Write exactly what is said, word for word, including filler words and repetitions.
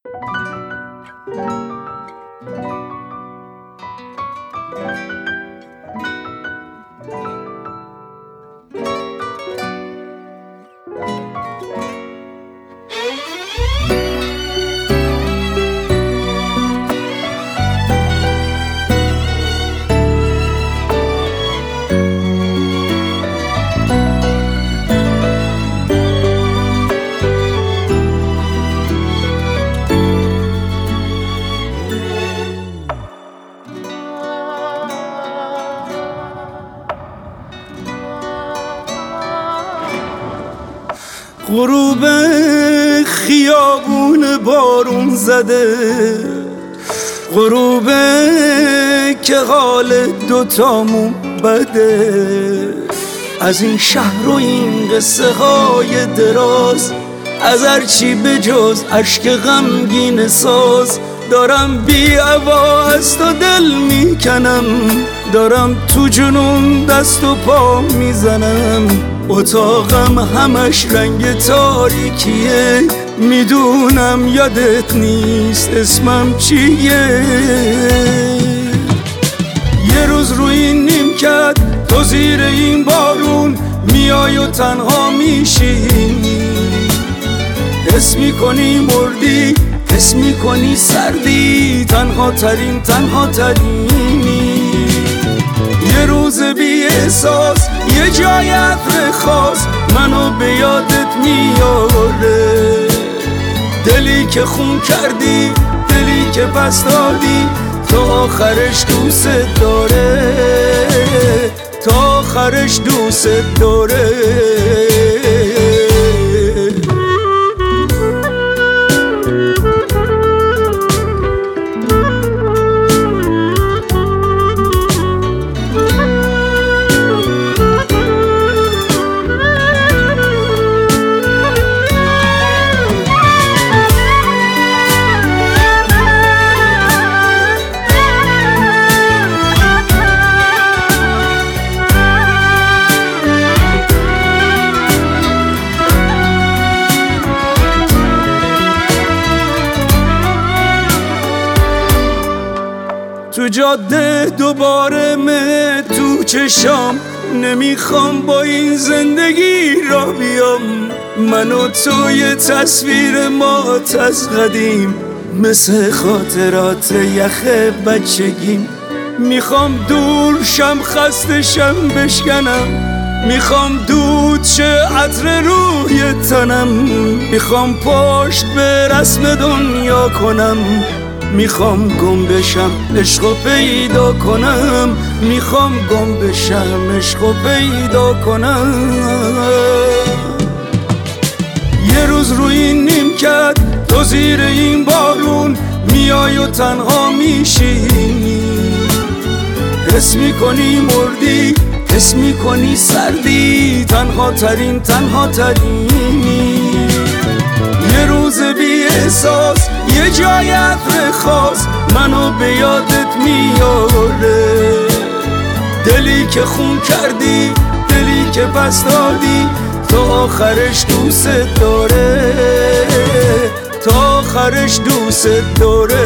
غروب خیابون بارون زده، غروب که حال دوتامون بده. از این شهر و این قصه های دراز، از هرچی به جز عشق غمگین ساز، دارم بی هوا از تو دل میکنم، دارم تو جنون دست و پا میزنم. اتاقم همش رنگ تاریکیه، میدونم یادت نیست اسمم چیه. یه روز روی این نیمکت تو زیر این بارون میای و تنها میشینی، حس میکنی مردی، حس میکنی سردی، تنها ترین تنها ترینی. یه روز بی احساس یه جای عطر خاص منو به یادت میاره. دلی که خون کردی، دلی که پس دادی، تا آخرش دوست داره، تا آخرش دوست داره. تو جاده دوباره مه تو چشام، نمیخوام با این زندگی را بیام. من و تو یه تصویر مات از قدیم، مثل خاطرات یخ بچگیم. میخوام دور شم خسته شم بشکنم، میخوام دود شه عطر روی تنم، میخوام پشت به رسم دنیا کنم، میخوام گم بشم عشقو پیدا کنم، میخوام گم بشم عشقو پیدا کنم. یه روز روی این نیمکت تو زیر این بارون میای و تنها میشینی، حس میکنی مردی، حس میکنی سردی، تنها ترین تنها ترینی. یه روز بی احساس یه جای عطر خاص منو به یادت میاره. دلی که خون کردی، دلی که پس دادی، تا آخرش دوست داره، تا آخرش دوست داره.